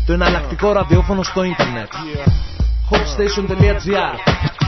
το εναλλακτικό ραδιόφωνο στο ίντερνετ. Hotstation.gr.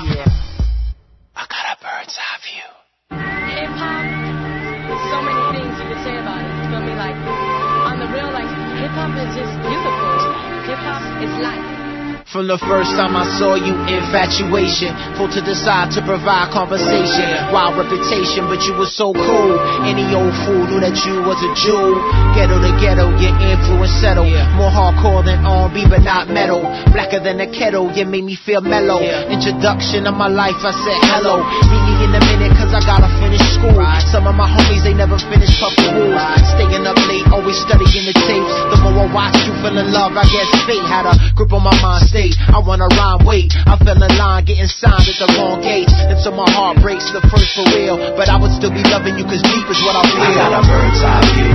I got a bird's eye view. Hip hop, so many things you could say about it. You feel me? Like, on the real, like, hip hop is just beautiful. Hip hop is life. From the first time I saw you, infatuation, full to decide to provide conversation, wild reputation, but you were so cool. Any old fool knew that you was a Jew. Ghetto to ghetto, your influence settled. More hardcore than R&B, but not metal. Blacker than a kettle, you made me feel mellow. Introduction of my life, I said hello. Meet me in a minute, cause I gotta finish school. Some of my homies, they never finished puffin' rules. Staying up late, always studying the tapes. The more I watch you, fell in love, I guess fate had a grip on my mind. I wanna rhyme, wait, I fell in line, getting signed at the wrong gate. Until my heart breaks, the first for real. But I would still be loving you, cause deep is what I feel. I got a bird's eye view.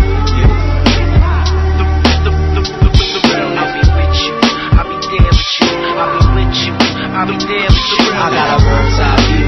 I'll be with you, I'll be there with you, I'll be with you, I'll be there with you. I got a bird's eye view.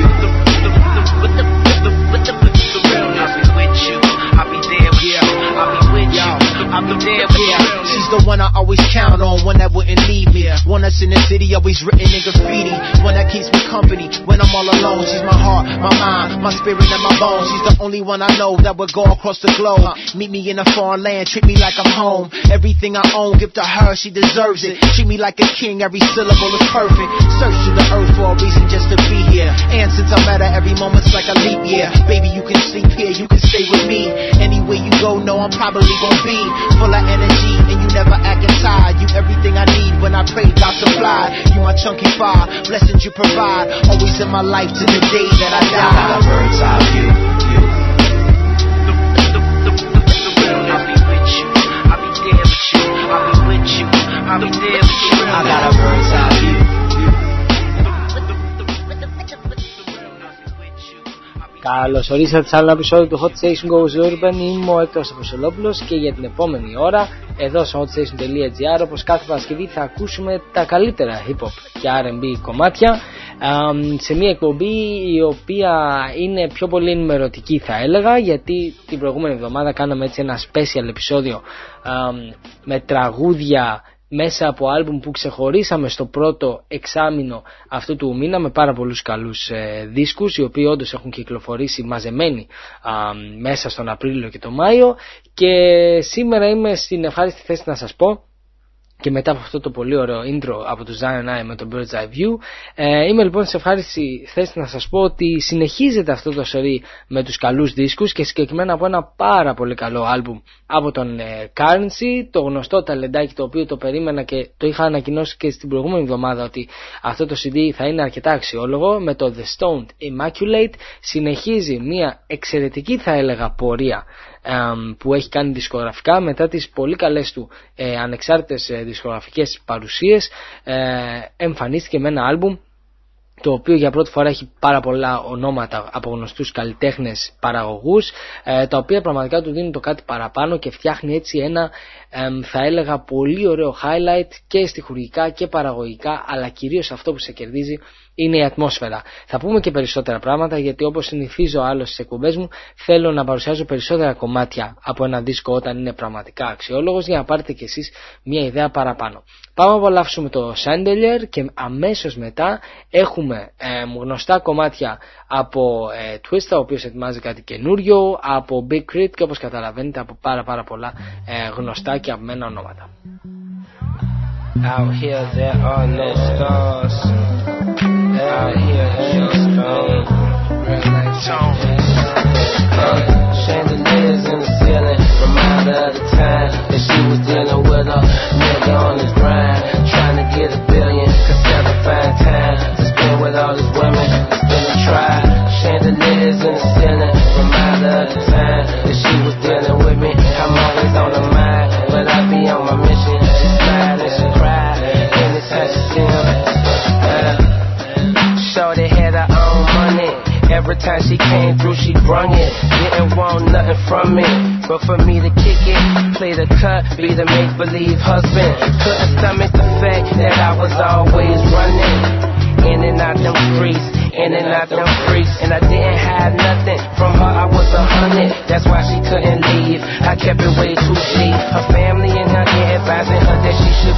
I'll be with you, I'll be there with you, I'll be with you, I'll be there with you. She's the one I always count on, one that wouldn't leave me. One that's in the city, always written in graffiti. One that keeps me company when I'm all alone. She's my heart, my mind, my spirit and my bones. She's the only one I know that would go across the globe. Meet me in a foreign land, treat me like I'm home. Everything I own, give to her, she deserves it. Treat me like a king, every syllable is perfect. Search to the earth for a reason just to be here. And since I met her, every moment's like a leap year. Baby, you can sleep here, you can stay with me. Anywhere you go, know I'm probably gonna be full of energy, and you never acting tired. You everything I need when I pray, God supply. You my chunky fire, blessings you provide. Always in my life to the day that I die. I got a bird's eye view. I'll be with you, I'll be there with you, I'll be with you, I'll be there with you. I got a bird's eye view. Καλώς ορίσατε σε άλλο ένα επεισόδιο του Hot Station Goes Urban. Είμαι ο Έκτορος Αποσολόπουλος και για την επόμενη ώρα εδώ στο hotstation.gr, όπως κάθε Παρασκευή, θα ακούσουμε τα καλύτερα hip hop και R&B κομμάτια σε μια εκπομπή η οποία είναι πιο πολύ ενημερωτική, θα έλεγα, γιατί την προηγούμενη εβδομάδα κάναμε έτσι ένα special επεισόδιο με τραγούδια μέσα από άλμπουμ που ξεχωρίσαμε στο πρώτο εξάμηνο αυτού του μήνα, με πάρα πολλούς καλούς δίσκους, οι οποίοι όντως έχουν κυκλοφορήσει μαζεμένοι μέσα στον Απρίλιο και τον Μάιο. Και σήμερα είμαι στην ευχάριστη θέση να σας πω, και μετά από αυτό το πολύ ωραίο intro από το Zion I με το Bird's Eye View, είμαι λοιπόν σε ευχάριστη θέση να σας πω ότι συνεχίζεται αυτό το σερί με τους καλούς δίσκους, και συγκεκριμένα από ένα πάρα πολύ καλό άλμπουμ από τον Currency, το γνωστό ταλεντάκι, το οποίο το περίμενα και το είχα ανακοινώσει και στην προηγούμενη εβδομάδα ότι αυτό το CD θα είναι αρκετά αξιόλογο. Με το The Stoned Immaculate συνεχίζει μια εξαιρετική, θα έλεγα, πορεία που έχει κάνει δισκογραφικά μετά τις πολύ καλές του ανεξάρτητες δισκογραφικές παρουσίες. Εμφανίστηκε με ένα άλμπουμ το οποίο για πρώτη φορά έχει πάρα πολλά ονόματα από γνωστούς καλλιτέχνες παραγωγούς, τα οποία πραγματικά του δίνουν το κάτι παραπάνω και φτιάχνει έτσι ένα, θα έλεγα, πολύ ωραίο highlight και στιχουργικά και παραγωγικά, αλλά κυρίως αυτό που σε κερδίζει είναι η ατμόσφαιρα. Θα πούμε και περισσότερα πράγματα, γιατί όπως συνηθίζω άλλως στις εκπομπές μου, θέλω να παρουσιάζω περισσότερα κομμάτια από ένα δίσκο όταν είναι πραγματικά αξιόλογος, για να πάρετε κι εσείς μια ιδέα παραπάνω. Πάμε να απολαύσουμε το Chandelier και αμέσως μετά έχουμε γνωστά κομμάτια από Twista, ο οποίος ετοιμάζει κάτι καινούριο, από Big Crit και όπως καταλαβαίνετε από πάρα πολλά γνωστά και απμένα ονόματα. Out here there are no stars. Out here ain't no stars. Chandeliers in the ceiling remind her of the time that she was dealing with a nigga on his grind, trying to get $1 billion, cause never find time to spend with all his women. Spend a try. Chandeliers in the ceiling remind her of the time that she was dealing with me. I'm always on her mind, but I be on my mission. She smiled and she cried anytime she see him. Shorty had her own money. Every time she came through, she brung it. Didn't want nothing from me, but for me to kick it, play the cut, be the make-believe husband. Couldn't stomach the fact that I was always running in and out them streets, in and out them freaks. And I didn't hide nothing from her, I was 100. That's why she couldn't leave, I kept it way too deep. Her family and her ear advising her that she should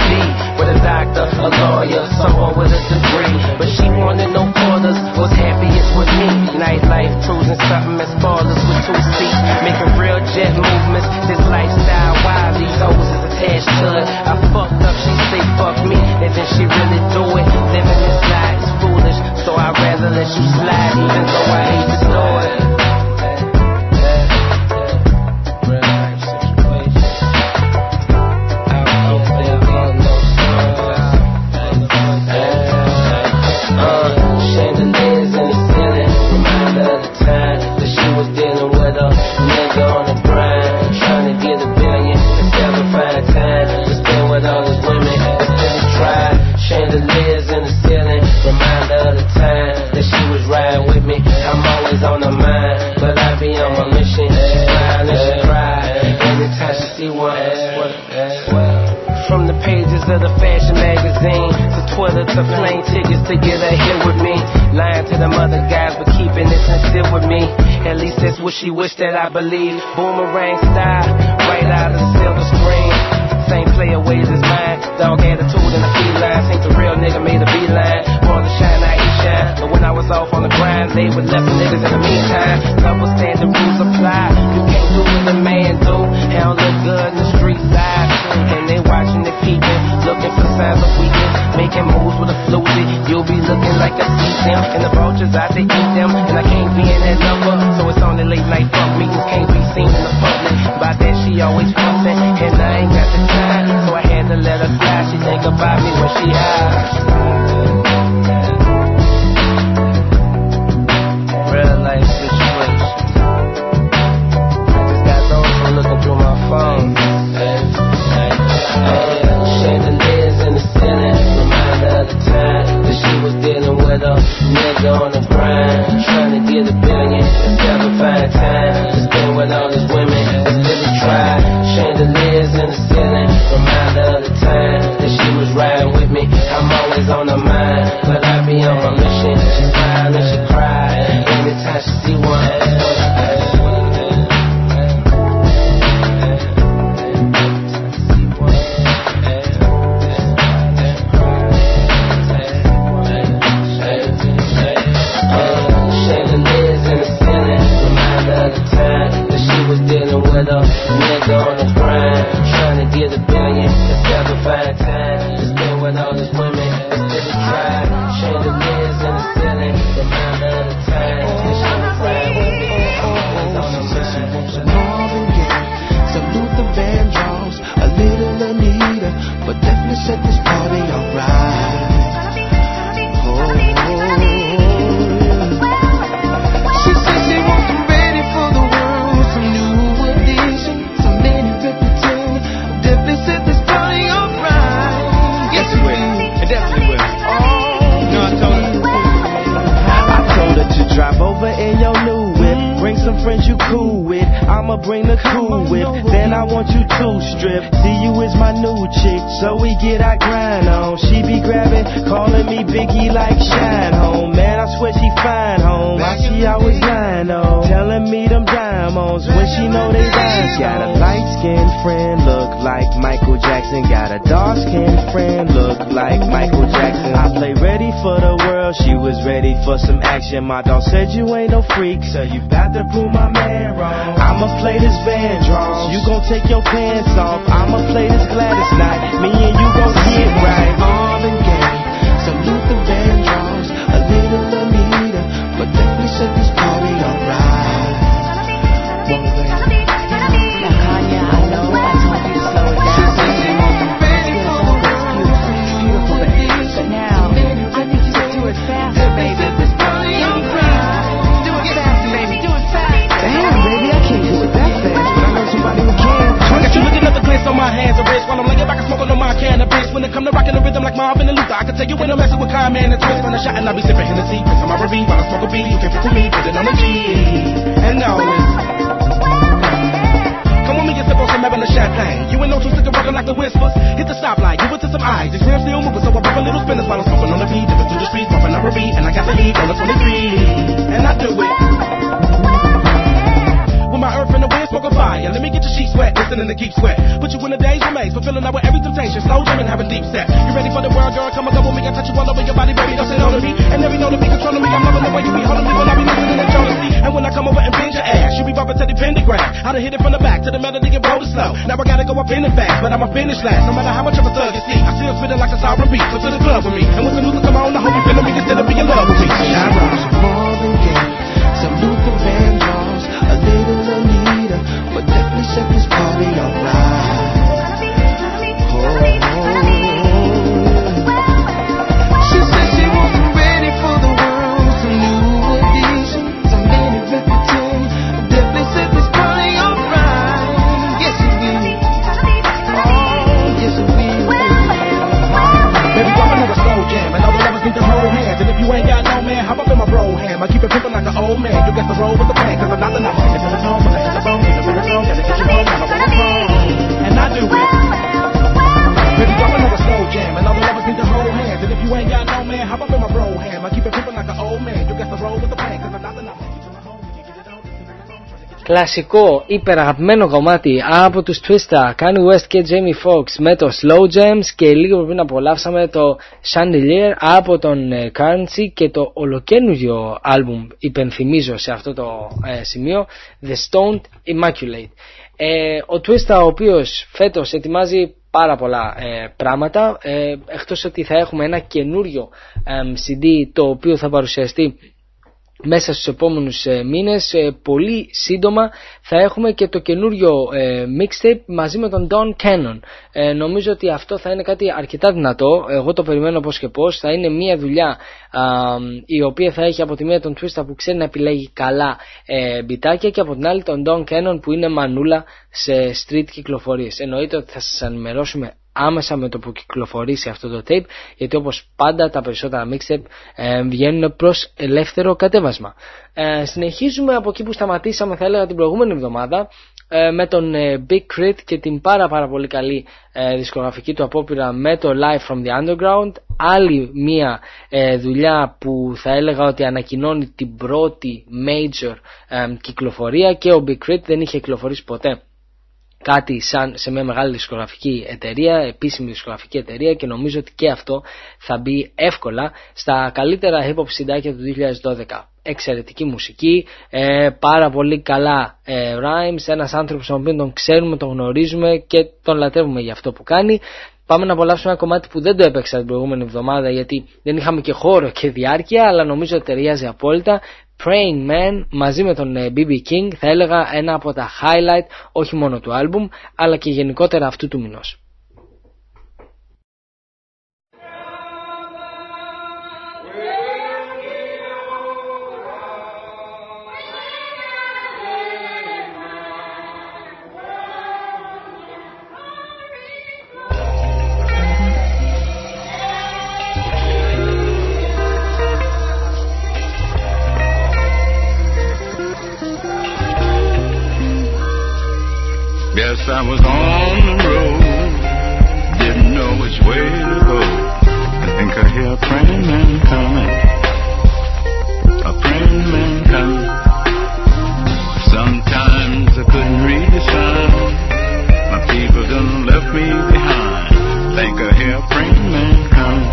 of the fashion magazine, to Twitter, to plane tickets to get a hit with me. Lying to them other guys, but keeping it sincere with me. At least that's what she wished that I believe. Boomerang style, right out of the silver screen. Same player ways as mine. Dog attitude and a feline. Think the real nigga made a beeline. Born to shine, I ain't shine. But when I was off on the grind, they would left niggas in the meantime. Double standard rules apply. You can't do what a man do. Hell look good in the street side. And they watching the peeping, looking for signs of weakness. Making moves with a floozy. You'll be looking like a them. And the vultures out to eat them. And I can't be in that number. So it's only late night funk meetings. Can't be seen in the public. By that she always fussing. And I ain't got the time. So I had to let her fly. She think about me when she high. Real life situation. I just got those from looking through my phone. Chandeliers in the ceiling. Reminder of the time that she was dealing with a nigga on the grind. Trying to get $1 billion and never find time to spend with all these women that really try. Chandeliers in the ceiling. Reminder of the time that she was riding with me. I'm always on her mind, but I be on my mission. She smile and she cry anytime she see one. With a nigga on the grind, trying to get $1 billion, just never find time to spend with all these women that really try. Chandeliers in the ceiling, reminder of the time that she was riding with me. Always on the mind. Some Marvin Gaye, some Luther Vandross, a little Anita, but definitely set this party alright. She said she wasn't ready for the world, some new addition, some many reputation. Definitely set this party alright. Yes, it will. It definitely will. No, I told her to drive over in your new whip. Bring some friends you cool with. I'ma bring the cool whip. Then I want you to strip. See you is my new chick, so we get our grind on. She be grabbing, calling me Biggie like Shine Home. Man, I swear she fine home. Why she always lying on? Telling me them diamonds when she know they rhymes. Got a light-skinned friend, look like Michael Jackson. Got a dark-skinned friend, look like Michael Jackson. I play ready for the world, she was ready for some action. My dog said you ain't no freak, so you bout to prove my man wrong. I'ma play this Vandross, you gon' take your pants off. I'ma play this Gladys Knight, me and you gon' get right. Marvin Gaye, some Luther Vandross, a little Anita, but definitely set this party alright. Now, Kanye, I know I told you to slow it down. It's beautiful, baby. But now, I need you to do it faster, baby. Do it faster, baby. Do it faster. Damn, baby, I can't do it that fast, but I know somebody who can. I got you looking at the glance on my hands and wrists while I'm laying back and smoking on my cannabis. When it come to rocking the rhythm like Marvin and Luther, I can tell you when I'm messing with Kanye and Twist. When I shot and I be sipping Hennessy, pissing my R&B while I smoke a beat. You can fit to me, put it on the G. And now come with me and sip on some Evelyn champagne. You ain't no two sticker rockin' like the Whispers. Hit the stoplight, give it to some eyes. These rims still moving, so I pop a little spinners while I'm smoking on the beat. Dipping through the streets, bumping R&B, and I got the heat on the 23. And I do it with my earth and the wind, smoking fire. Let me get your sheets wet, listening to Keep Sweat. Put you in a daze remains, fulfilling out with every temptation. Slow jamming, having deep set. You ready for the world, girl? Come and go with me. I touch you all over your body, baby. Don't say no to me. And every know to be controlling me. I'm loving the way you be holding me when I be listening to jealousy. And when I come over and bend your ass, you be bumping to the pentagram. I done hit it from the back to the melody and roll it slow. Now I gotta go up in it fast, but I'ma finish last. No matter how much of a thug you see, I still spitting like a sovereign beat. So to the club with me. And when the music come on, I hope you feeling me instead of being in love with me. Shine Rock, some Marvin Gaye, some Luther Vandross, a little Anita, but definitely set this party alright. She said she wasn't ready for the world, some new addition, some many reputation. Definitely set this party alright. Yes it will. Oh, yes it will. Baby, I'm another slow jam, and all the lovers need to hold hands. And if you ain't got no man, hop up in my bro hand. I keep it pimpin' like an old man. You got to roll with the plan, cause I'm not the number. It's in the tone, but it's in the bone. It's in the tone, gotta get you home, I'm on the phone. And I do it. Baby, I'm another slow κλασικό υπεραγαπημένο κομμάτι από τους Twista, Kanye West και Jamie Foxx με το Slow Jams, και λίγο πριν απολαύσαμε το Chandelier από τον Currency και το ολοκαίνουργιο άλμπουμ, υπενθυμίζω σε αυτό το σημείο, The Stoned Immaculate. Ο Twista, ο οποίος φέτος ετοιμάζει πάρα πολλά πράγματα, εκτός ότι θα έχουμε ένα καινούριο CD το οποίο θα παρουσιαστεί μέσα στους επόμενους μήνες, πολύ σύντομα θα έχουμε και το καινούριο mixtape μαζί με τον Don Cannon. Νομίζω ότι αυτό θα είναι κάτι αρκετά δυνατό, εγώ το περιμένω πώς και πώς. Θα είναι μια δουλειά η οποία θα έχει από τη μία τον Twista που ξέρει να επιλέγει καλά μπιτάκια, και από την άλλη τον Don Cannon που είναι μανούλα σε street κυκλοφορίες. Εννοείται ότι θα σας ενημερώσουμε άμεσα με το που κυκλοφορήσει αυτό το tape, γιατί όπως πάντα τα περισσότερα mixtape βγαίνουν προς ελεύθερο κατέβασμα. Συνεχίζουμε από εκεί που σταματήσαμε, θα έλεγα, την προηγούμενη εβδομάδα, με τον Big Crit και την πάρα πολύ καλή δισκογραφική του απόπειρα με το Live from the Underground. Άλλη μία δουλειά που θα έλεγα ότι ανακοινώνει την πρώτη major κυκλοφορία, και ο Big Crit δεν είχε κυκλοφορήσει ποτέ κάτι σαν σε μια μεγάλη δισκογραφική εταιρεία, επίσημη δισκογραφική εταιρεία, και νομίζω ότι και αυτό θα μπει εύκολα στα καλύτερα hip hop συντάκια του 2012. Εξαιρετική μουσική, πάρα πολύ καλά rhymes, ένας άνθρωπος τον οποίο τον ξέρουμε, τον γνωρίζουμε και τον λατρεύουμε για αυτό που κάνει. Πάμε να απολαύσουμε ένα κομμάτι που δεν το έπαιξα την προηγούμενη εβδομάδα γιατί δεν είχαμε και χώρο και διάρκεια, αλλά νομίζω ότι ταιριάζει απόλυτα. Praying Man μαζί με τον BB King, θα έλεγα ένα από τα highlight όχι μόνο του άλμπουμ αλλά και γενικότερα αυτού του μηνός. Yes, I was on the road, didn't know which way to go. I think I hear a praying man coming, a praying man coming. Sometimes I couldn't read the sign, my people done left me behind. Think I hear a praying man coming.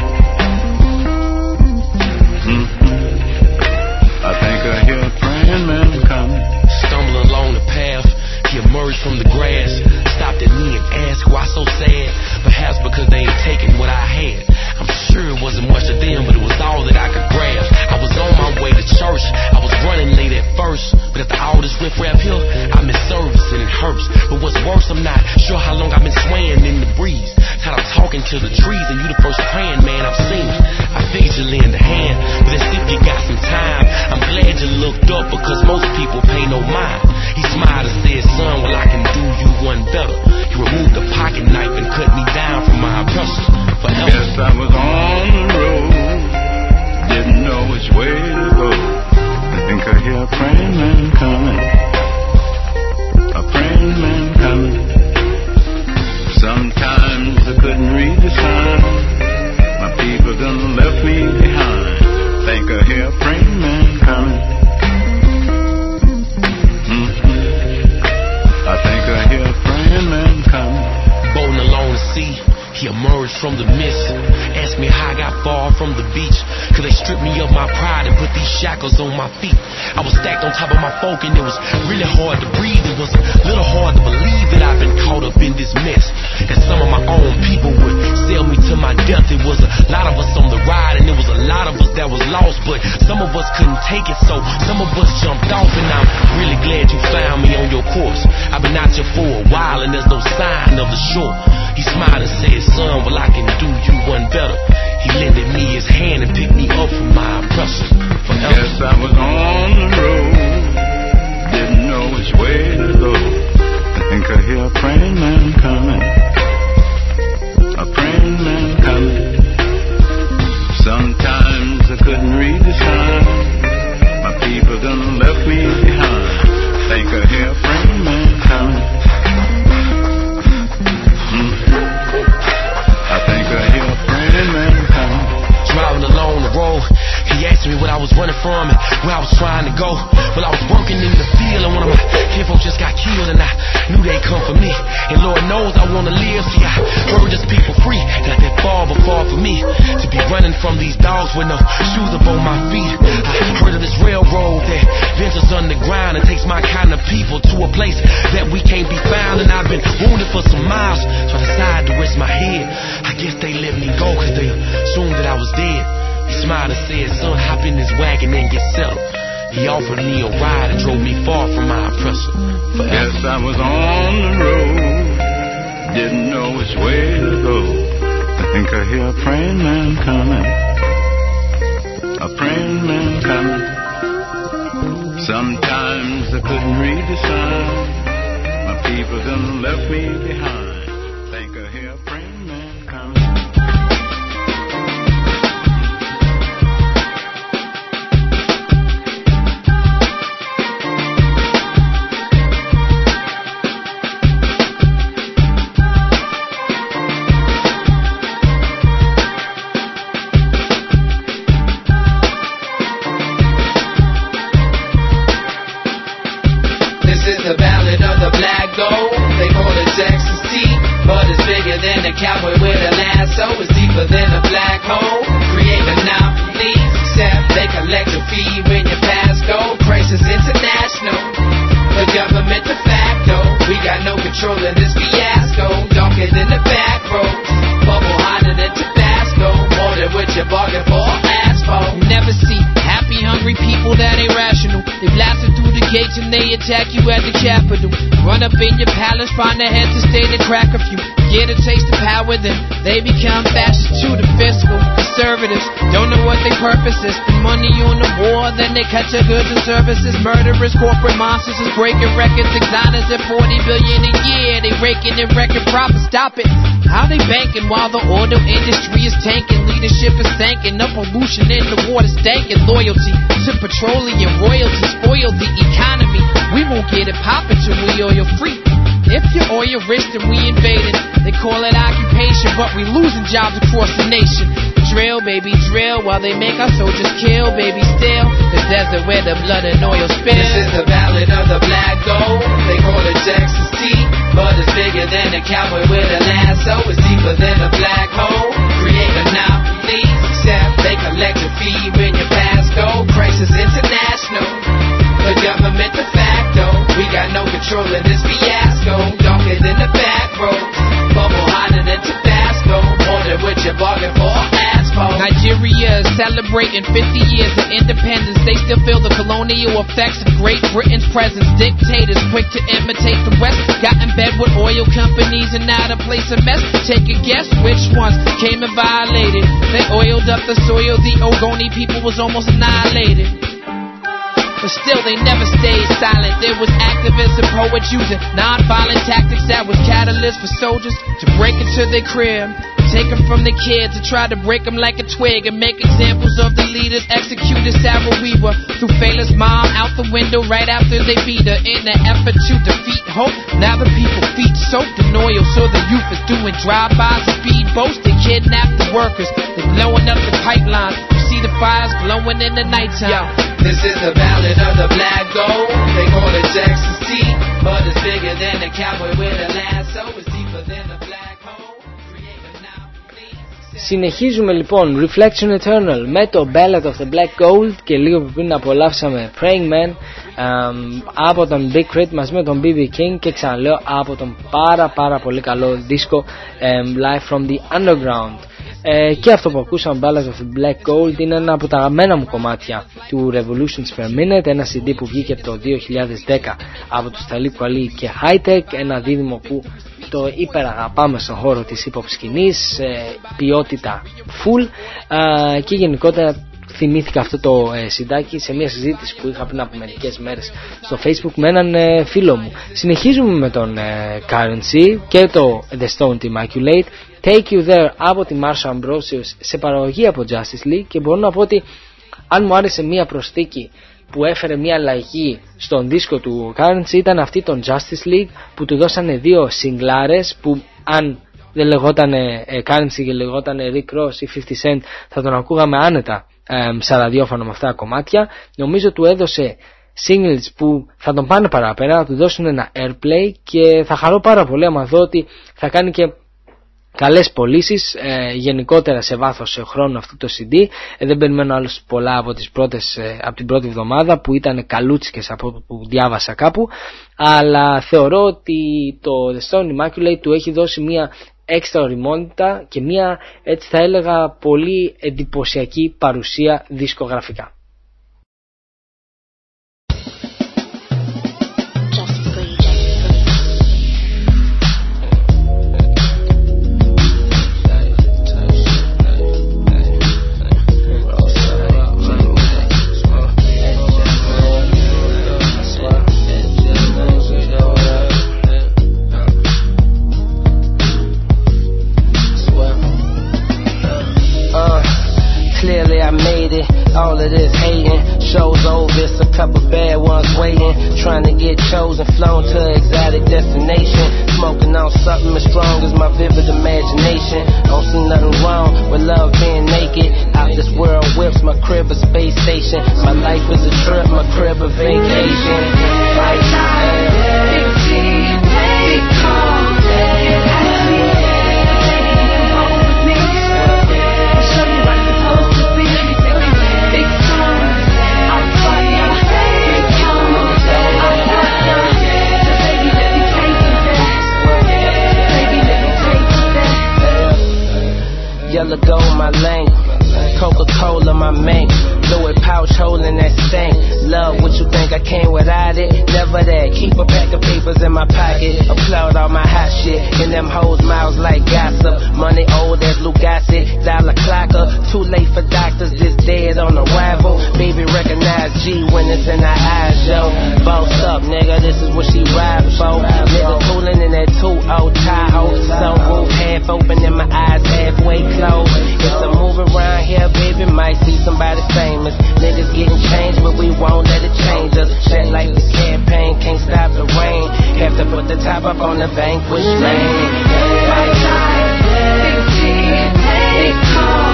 I think I hear a praying man coming. Stumble along the path, he emerged from the grass, stopped at me and asked why so sad. Perhaps because they ain't taking what I had. I'm sure it wasn't much to them, but it was all that I could grab. I was on my way to church, I was running late at first, but after all this riff rap here, I missed service and it hurts. But what's worse, I'm not sure how long I've been swaying in the breeze. Tired of talking to the trees, and you the first praying man I've seen. I figured you lend a hand, but as if you got some time. I'm glad you looked up because most people pay no mind. He smiled and said, son, well I can do you one better. He removed the pocket knife and cut me down from my oppressor forever. Guess I was on the road, didn't know which way to go. I think I hear a praying man coming, a praying man coming. Sometimes I couldn't read the sign, my people done left me behind. Think I hear a praying man coming. I think I hear a praying man coming. Boating along the sea, he emerged from the mist. Asked me how I got far from the beach, cause they stripped me of my pride and put these shackles on my feet. I was stacked on top of my folk and it was really hard to breathe. It was a little hard to believe that I've been caught up in this mess, that some of my own people would sell me to my death. It was a lot of us on the ride and it was a lot of us that was lost, but some of us couldn't take it, so some of us jumped off. And I'm really glad you found me on your course. I've been out here for a while and there's no sign of the shore. He smiled and said, son, well I can do you one better. He lended me his hand and picked me up from my oppressor forever. Yes, I was on the road, didn't know which way to go. I think I hear a praying man coming, a praying man coming. Sometimes I couldn't read the sign, my people done left me behind. Think I hear a praying man coming. was running from and where I was trying to go. Well, I was working in the field and one of my kinfolk just got killed and I knew they'd come for me. And Lord knows I wanna live. See, I heard this people free, not that far but far for me to be running from these dogs with no shoes up on my feet. I heard of this railroad that ventures underground and takes my kind of people to a place that we can't be found. And I've been wounded for some miles, so I decided to rest my head. I guess they let me go cause they assumed that I was dead. He smiled and said, son, hop in this wagon and get settled. He offered me a ride and drove me far from my oppressor forever. Yes, I was on the road, didn't know which way to go. I think I hear a praying man coming, a praying man coming. Sometimes I couldn't read the sign, my people done left me behind. Think I hear a praying man coming. Cowboy with a lasso is deeper than a black hole. Create monopolies, except they collect a fee when you pass go. Crisis international, the government de facto. We got no control of this fiasco. Darker than the back roads, bubble hotter than Tabasco. More than what you bargained for, asphalt. You never see happy, hungry people that ain't rational. They blasted through the gates and they attack you at the Capitol. Run up in your palace, find a head to stay to crack a few. Get a taste of power, then they become fascists to the fiscal. Conservatives don't know what their purpose is. The money on the war, then they cut your goods and services. Murderers, corporate monsters is breaking records. Exotics at $40 billion a year. They raking in record profits. Stop it. How they banking while the oil industry is tanking? Leadership is thanking. No pollution in the water stanking. Loyalty to petroleum royalty spoil the economy. We won't get it poppin' till we oil free. If you're oil rich, then we invaded. They call it occupation, but we losing jobs across the nation. Drill, baby, drill, while they make our soldiers kill, baby, still the desert where the blood and oil spill. This is the ballad of the black gold. They call it Texas tea, but it's bigger than a cowboy with a lasso. It's deeper than a black hole. Create monopolies, except they collect a fee when you pass go. Crisis international, the government de facto. We got no control of this fiasco. Darker than the back roads, bubble hotter than Tabasco. More than what you bargained for, asphalt. Nigeria is celebrating 50 years of independence. They still feel the colonial effects of Great Britain's presence. Dictators quick to imitate the West. Got in bed with oil companies and now to place a mess. Take a guess which ones came and violated. They oiled up the soil. The Ogoni people was almost annihilated. But still they never stayed silent. There was activists and poets using non-violent tactics that was catalysts for soldiers to break into their crib. Take them from the kids and try to break them like a twig and make examples of the leaders. Executed Sarah Weaver, threw Fela's mom out the window right after they beat her in an effort to defeat hope. Now the people feet soaked in oil, so the youth is doing drive-bys and speedboats. They kidnap the workers, they're blowing up the pipelines. You see the fires glowing in the nighttime. This is the ballad of the black gold. They call it Texas tea, but it's bigger than a cowboy with a lasso. It's deeper than a black hole. Συνεχίζουμε λοιπόν Reflection Eternal με το Ballad of the Black Gold και λίγο πριν απολαύσαμε Praying Man από τον Big Crit μαζί με τον BB King και ξαναλέω από τον πάρα πολύ καλό δίσκο Live from the Underground. Και αυτό που ακούσαμε, Ballad of the Black Gold, είναι ένα από τα αγαπημένα μου κομμάτια του Revolutions Per Minute, ένα CD που βγήκε το 2010 από τους Talib Kweli και High Tech, ένα δίδυμο που το υπεραγαπάμε στον χώρο της hip hop σκηνής, ποιότητα full, και γενικότερα θυμήθηκα αυτό το συντάκι σε μια συζήτηση που είχα πριν από μερικές μέρες στο Facebook με έναν φίλο μου. Συνεχίζουμε με τον Currency και το The Stone Immaculate, Take You There από τη Marsha Ambrosius σε παραγωγή από Justice League, και μπορώ να πω ότι αν μου άρεσε μια προσθήκη που έφερε μια αλλαγή στον δίσκο του Currency ήταν αυτή των Justice League, που του δώσανε δύο σιγκλάρες που αν δεν λεγότανε Currency και λεγότανε Rick Ross ή 50 Cent θα τον ακούγαμε άνετα σε ραδιόφωνο με αυτά τα κομμάτια. Νομίζω του έδωσε singles που θα τον πάνε παραπέρα, θα του δώσουν ένα airplay και θα χαρώ πάρα πολύ άμα δω ότι θα κάνει και καλές πωλήσεις γενικότερα σε βάθος χρόνου αυτό το CD. Δεν περιμένω άλλως πολλά από την πρώτη εβδομάδα που ήταν καλούτσικες από που διάβασα κάπου, αλλά θεωρώ ότι το The Stone Immaculate του έχει δώσει μια έξτρα οριμότητα και μια, έτσι θα έλεγα, πολύ εντυπωσιακή παρουσία δισκογραφικά. All of this hating, show's over, it's a couple bad ones waiting, trying to get chosen, flown to an exotic destination, smoking on something as strong as my vivid imagination. Don't see nothing wrong with love being naked, out this world whips, my crib a space station, my life is a trip, my crib a vacation. Right time, big team, big call, yellow gold my lane, Coca-Cola my main, Louis pouch holding that stank. Love what you think, I can't without it, never that. Keep a pack of papers in my pocket, applaud all my hot shit in them hoes' mouths like gossip. Money old as Lugassi, dollar clocker. Too late for doctors, this dead on arrival. Baby recognize G when it's in her eyes, yo. Boss up, nigga, this is what she ride for. Nigga cooling in that 2-0 Tahoe, sunroof half open and my eyes halfway closed. It's a move around here, baby, might see somebody famous. Niggas getting changed, but we won't let it change us. Shit like the campaign, can't stop the rain. Have to put the top up on the vanquish lane. Right time, big team, big call.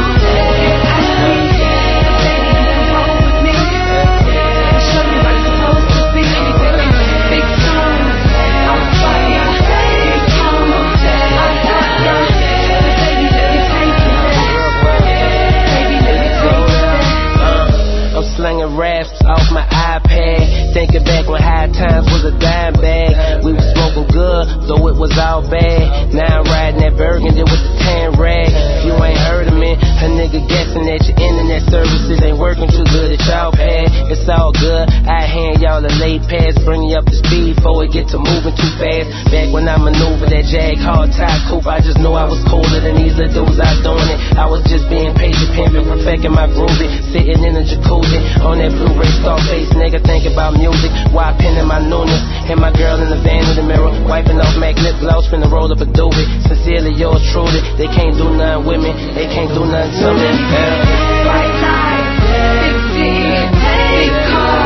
Slinging raps off my iPad, thinking back when high times was a dime bag. We was smoking good, though it was all bad. Now I'm riding that Burgundy with the tan rag. If you ain't heard of me, a nigga guessing that your internet services ain't working too good at y'all pad. It's all good, I hand y'all a late pass, bring you up to speed before it get to moving too fast. Back when I maneuvered that Jag hard tie coupe, I just knew I was colder than these little dudes out doing it. I was just being patient, pimping, perfecting my groovy, sitting in a jacuzzi. On that Blu-ray Scarface, nigga thinking about music. Why pinning my newness? And my girl in the van in the mirror, wiping off MAC lip gloss, finna roll up a doobie. Sincerely yours truly, they can't do nothing with me, they can't do nothing to me. Right time, big team, big call.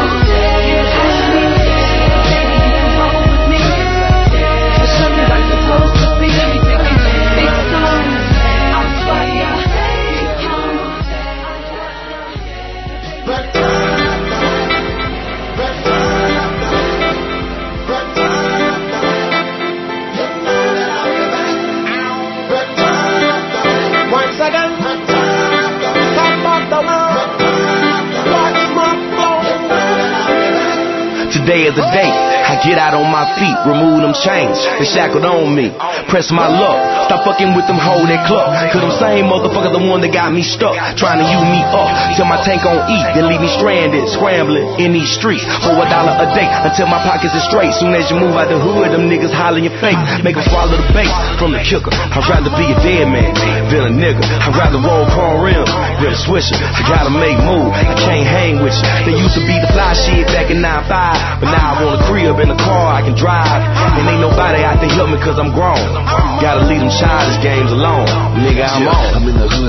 Today is the day I get out on my feet, remove them chains that shackled on me, press my luck, stop fucking with them hoe that cluck. Cause them same motherfuckers the one that got me stuck, trying to use me up till my tank on E, then leave me stranded, scrambling in these streets for $1 a day until my pockets are straight. Soon as you move out the hood, them niggas holler in your face, make them swallow the bait from the kicker. I'd rather be a dead man than a nigga. I'd rather roll chrome rims than a swisher. I gotta make moves, I can't hang with you. They used to be the fly shit back in 9-5, but now I want a crib in a car I can drive, and ain't nobody out to help me cause I'm grown. Gotta leave them childish games alone, nigga, I'm on. I'm in the hood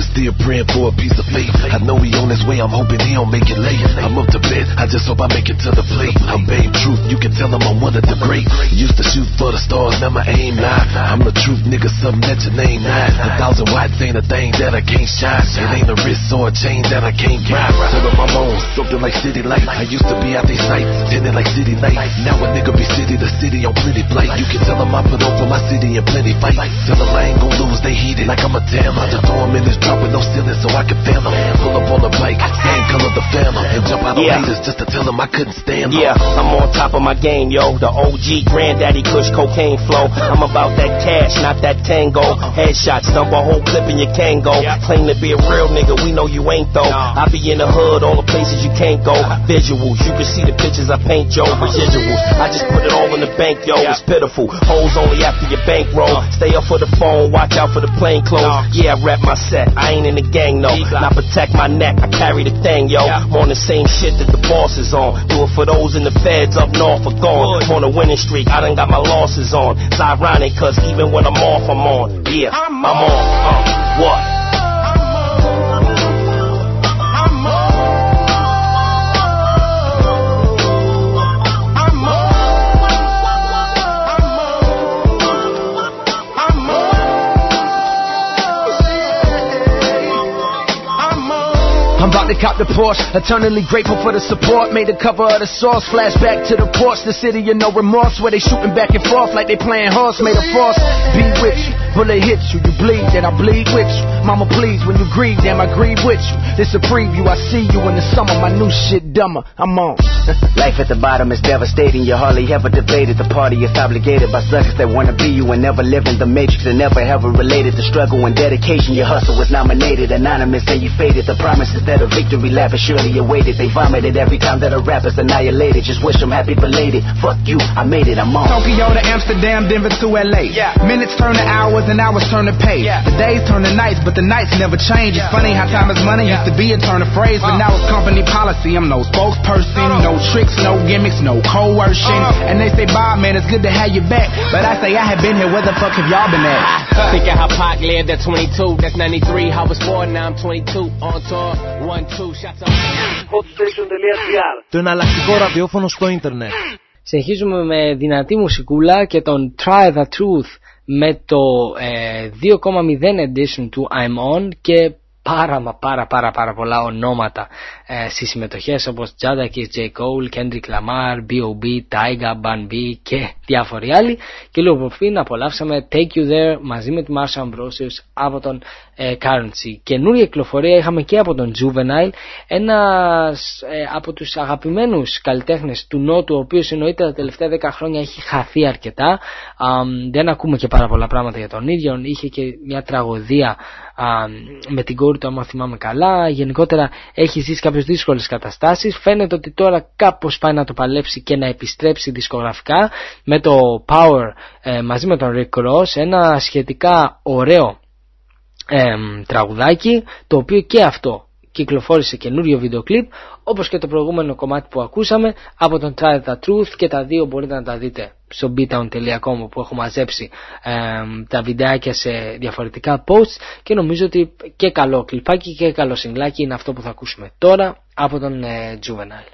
but still praying for a piece of faith. I know he on his way, I'm hoping he don't make it late. I'm up to bed, I just hope I make it to the plate. I'm Babe Truth, you can tell him I'm one of the greats. Used to shoot for the stars, now my aim nigh. I'm the truth, nigga, something that your name nine. 1,000 watts ain't a thing that I can't shine. It ain't a wrist or a chain that I can't ride. Till my bones, something like city lights. I used to be out these sights, attending like city nights. Now a nigga be city to city on plenty flight. You can tell him I put on for my city and plenty fight. Tell him I ain't gon' lose, they heated like I'm a damn. I just throw him in this drop with no ceiling so I can feel him. Pull up on the bike, same color the phantom, and jump out on haters just to tell him I couldn't stand them. Yeah, I'm on top of my game, yo. The OG granddaddy Kush cocaine flow. I'm about that cash, not that tango. Headshots, dump a whole clip in your Kango. Claim to be a real nigga, we know you ain't though. I be in the hood, all the places you can't go. Visuals, you can see the pictures I paint, yo. Residuals, I just put it all in the bank, yo. It's pitiful. Hoes only after your bankroll. Stay up for the phone, watch out for the plain clothes. Yeah, I rap my set, I ain't in the gang, no. Not protect my neck, I carry the thing, yo. I'm on the same shit that the boss is on. Do it for those in the feds up north are gone. I'm on a winning streak, I done got my losses on. It's ironic, cause even when I'm off, I'm on. Yeah, I'm on. What? I'm about to cop the Porsche, eternally grateful for the support. Made the cover of the Source, flashback to the ports, the city of no remorse, where they shooting back and forth like they playing horse. Made a force, be with you, bullet hits you, you bleed, then I bleed with you. Mama please, when you grieve, damn I grieve with you. This a preview, I see you in the summer, my new shit dumber, I'm on. Life at the bottom is devastating, you hardly ever debated. The party is obligated by suckers that wanna be you and never live in the matrix and never ever related. The struggle and dedication, your hustle was nominated, anonymous and you faded. The promises that a victory lap is surely awaited. They vomited every time that a rapper's annihilated. Just wish them happy belated. Fuck you, I made it, I'm on. Tokyo to Amsterdam, Denver to LA. Minutes turn to hours and hours turn to pay. The days turn to nights, but the nights never change. It's funny how time is money used to be a turn of phrase, but now it's company policy. I'm no spokesperson, no tricks, no gimmicks, no coercion. And they say, Bob, man, it's good to have you back. But I say I have been here, where the fuck have y'all been at? Think of how Pac lived at 22, that's 93. I was 4, now I'm 22. On tour, 1-2, shots out. Το εναλλακτικό ραδιόφωνο στο ίντερνετ. Συνεχίζουμε με δυνατή μουσικούλα και τον Try the Truth με το 2.0 edition του I'm On και πάρα πολλά ονόματα στις συμμετοχές όπως Jadakiss, J. Cole, Kendrick Lamar, B.O.B, Tyga, Bun B και διάφοροι άλλοι. Και λίγο από πριν απολαύσαμε Take You There μαζί με τη Marsha Ambrosius από τον Currency. Καινούρια κυκλοφορία είχαμε και από τον Juvenile, ένας από τους αγαπημένους καλλιτέχνες του Νότου, ο οποίος εννοείται τα τελευταία 10 χρόνια έχει χαθεί αρκετά. Δεν ακούμε και πάρα πολλά πράγματα για τον ίδιο. Είχε και μια τραγωδία με την κόρη του, άμα θυμάμαι καλά. Γενικότερα έχει ζήσει κάποιες δύσκολες καταστάσεις. Φαίνεται ότι τώρα κάπως πάει να το παλέψει και να επιστρέψει δισκογραφικά με το Power μαζί με τον Rick Ross, ένα σχετικά ωραίο τραγουδάκι, το οποίο και αυτό κυκλοφόρησε καινούριο βίντεο κλιπ, όπως και το προηγούμενο κομμάτι που ακούσαμε από τον Try the Truth, και τα δύο μπορείτε να τα δείτε στο beatown.com, που έχω μαζέψει τα βιντεάκια σε διαφορετικά posts, και νομίζω ότι και καλό κλιπάκι και καλό σιγκλάκι είναι αυτό που θα ακούσουμε τώρα από τον Juvenile.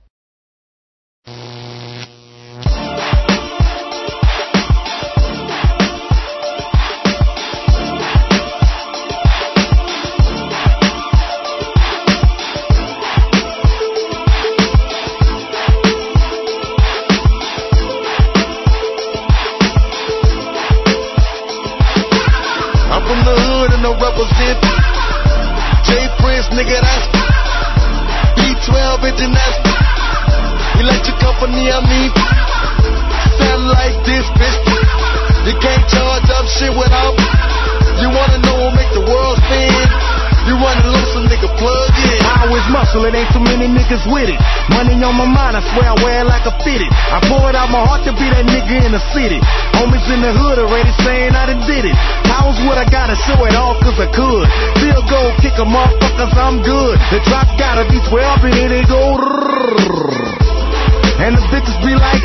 Represent J Prince, nigga, that's B12 International Electric Company, I mean satellite dish, bitch. You can't charge up shit without. You wanna know what make the world spin? You running loose, a nigga, plug in. I always muscle, it ain't too many niggas with it. Money on my mind, I swear I wear it like a fitted. I pour it out my heart to be that nigga in the city. Homies in the hood already saying I done did it. I was what I gotta show it off cause I could. Still go kick them motherfuckers, I'm good. The drop gotta be 12 and then they go and the bitches be like,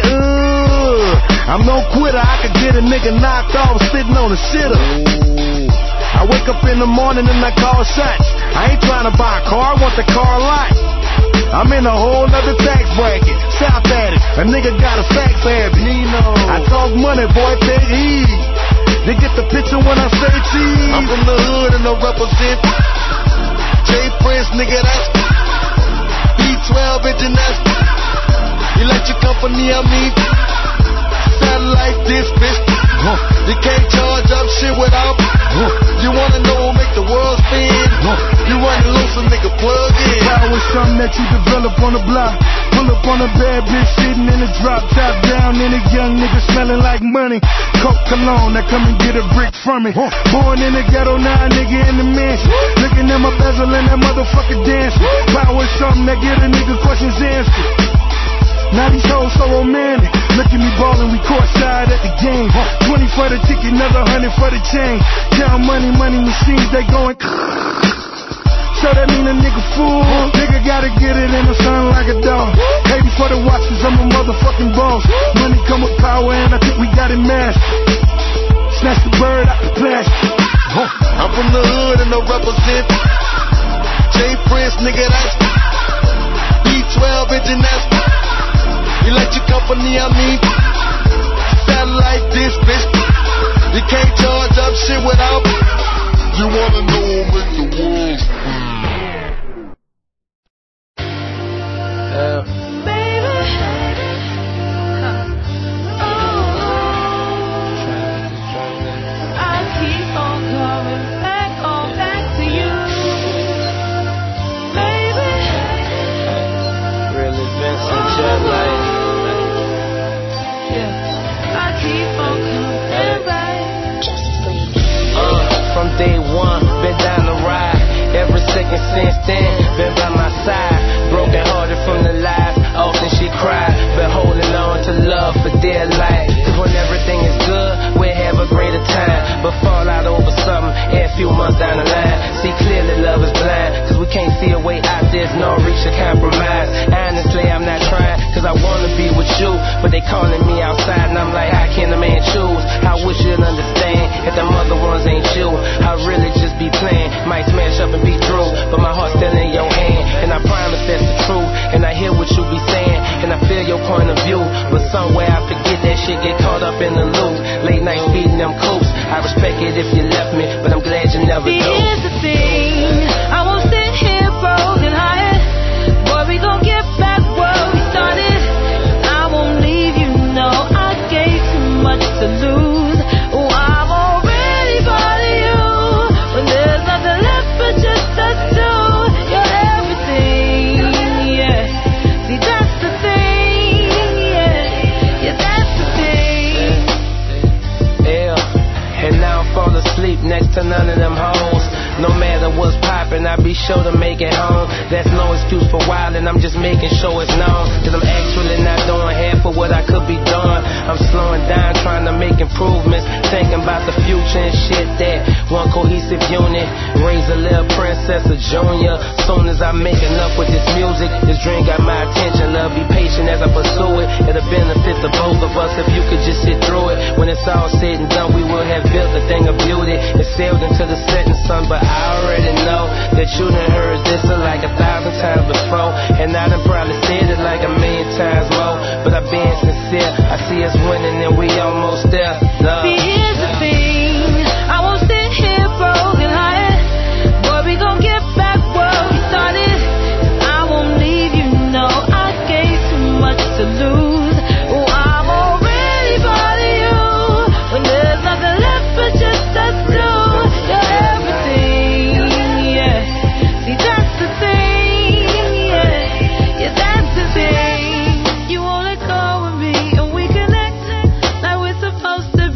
I'm no quitter. I could get a nigga knocked off sitting on a shitter. I I wake up in the morning and I call shots. I ain't trying to buy a car, I want the car lot. I'm in a whole nother tax bracket. South at it, a nigga got a sack habit. I talk money, boy, take heed. They get the picture when I say cheese. I'm from the hood and I represent J Prince, nigga, that's B12 international. Electric company, I mean satellite dish, bitch. You can't charge up shit without. You wanna know, make the world spin. You running loose, a nigga plug in. Power is something that you develop on the block. Pull up on a bad bitch sitting in a drop top down in a young nigga smelling like money. Coke cologne, now come and get a brick from me. Born in the ghetto, now a nigga in the mansion. Looking at my bezel and that motherfucker dancing. Power is something that get a nigga questions answered. Now these hoes so romantic. Look at me ballin', we courtside at the game. 20 for the ticket, another 100 for the chain. Count money, money machines, they going. So that mean a nigga fool. Nigga gotta get it in the sun like a dog. Baby for the watches, I'm a motherfucking boss. Money come with power and I think we got it mastered. Snatch the bird out the plastic. I'm from the hood and I represent J Prince, nigga, that's B12 international. Electric company, I mean satellite dish, bitch. You can't charge up shit without. You wanna know, make the world baby. I keep on coming back to you, baby. Really been some jet life. From day one, been down the ride. Every second since then, been by my side. Broken hearted from the lies, often she cried. Been holding on to love for dear life. Cause when everything is good, we'll have a greater time. But fall out over something, a few months down the line. See clearly love is blind, cause we can't see a way out, there's no reach to compromise. Honestly, I'm not trying, cause I wanna be with you. But they calling me outside and I'm like, how can a man choose? I wish you'd understand, if them other ones ain't you, I really just be playing. Might smash up and be through, but my heart's still in your hand. And I promise that's the truth, and I hear what you be saying, and I feel your point of view. But somewhere I forget that shit, get caught up in the loop. Late night feeding them coops, I respect it if you left me, but I'm glad you never do. Here's the thing, I won't sit here broken hearted. Boy, we gon' get back where we started. I won't leave you, no, I gave too much to lose. Oh, I'm already part of you. When there's nothing left but just us two, you're everything, yeah. See, that's the thing, yeah. Yeah, that's the thing. Yeah, and now I fall asleep next to none of them hoes. No matter what's poppin', I be sure to make it home. That's no excuse for wildin', I'm just making sure it's known that I'm actually not doing half of what I could be doing. I'm slowing down, trying to make improvements, thinking about the future and shit. That one cohesive unit, raise a little princess, a junior. Soon as I make enough with this music, this dream got my attention. Love, be patient as I pursue it. It'll benefit the both of us if you could just sit through it. When it's all said and done, we will have built a thing of beauty and sailed into the setting sun. But I already know that you done heard this like 1,000 times before, and I done probably said it like 1,000,000 times more. But I'm being sincere, I see us winning and we almost there. Love. See, here's the thing, I won't sit here broken hearted. Boy, we gon' get back where we started. I won't leave you, no, I gave too much to lose. Oh, I'm already part of you. When there's nothing left but just us two, you're everything, yeah. See, that's the thing, yeah. Yeah, that's the thing. You won't let go of me and we connect like we're supposed to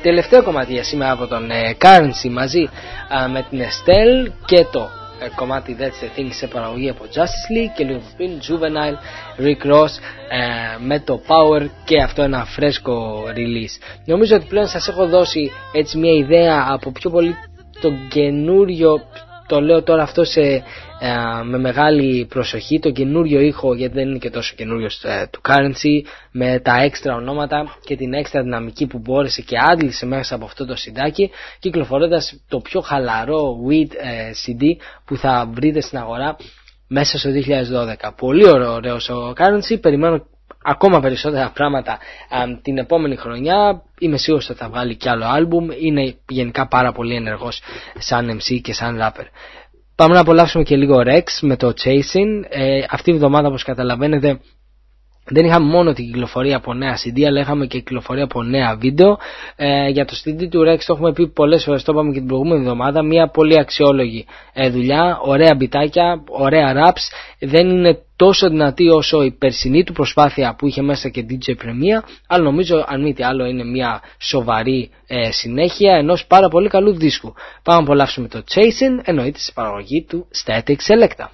Τελευταίο κομμάτι για σήμερα από τον Currency μαζί με την Estelle και το κομμάτι That's the Thing σε παραγωγή από Justice League και λίγο πριν Juvenile, Rick Ross με το Power και αυτό ένα φρέσκο release. Νομίζω ότι πλέον σας έχω δώσει έτσι μια ιδέα από πιο πολύ το καινούριο, το λέω τώρα αυτό με μεγάλη προσοχή, το καινούριο ήχο, γιατί δεν είναι και τόσο καινούριο του Currency, με τα έξτρα ονόματα και την έξτρα δυναμική που μπόρεσε και άντλησε μέσα από αυτό το συντάκι, κυκλοφορώντας το πιο χαλαρό Weed CD που θα βρείτε στην αγορά μέσα στο 2012. Πολύ ωραίος ο Currency, περιμένω ακόμα περισσότερα πράγματα την επόμενη χρονιά. Είμαι σίγουρος ότι θα βγάλει κι άλλο άλμπουμ. Είναι γενικά πάρα πολύ ενεργός σαν MC και σαν rapper. Πάμε να απολαύσουμε και λίγο Rex με το Chasing. Αυτή η εβδομάδα, όπως καταλαβαίνετε, δεν είχαμε μόνο την κυκλοφορία από νέα CD, αλλά είχαμε και κυκλοφορία από νέα βίντεο. Για το CD του Rex το έχουμε πει πολλές φορές, το είπαμε και την προηγούμενη εβδομάδα. Μια πολύ αξιόλογη δουλειά, ωραία μπιτάκια, ωραία raps. Δεν είναι τόσο δυνατή όσο η περσινή του προσπάθεια που είχε μέσα και DJ Premier, αλλά νομίζω αν μη τι άλλο είναι μια σοβαρή συνέχεια ενός πάρα πολύ καλού δίσκου. Πάμε να απολαύσουμε το Chasing, εννοείται σε παραγωγή του Static Selecta.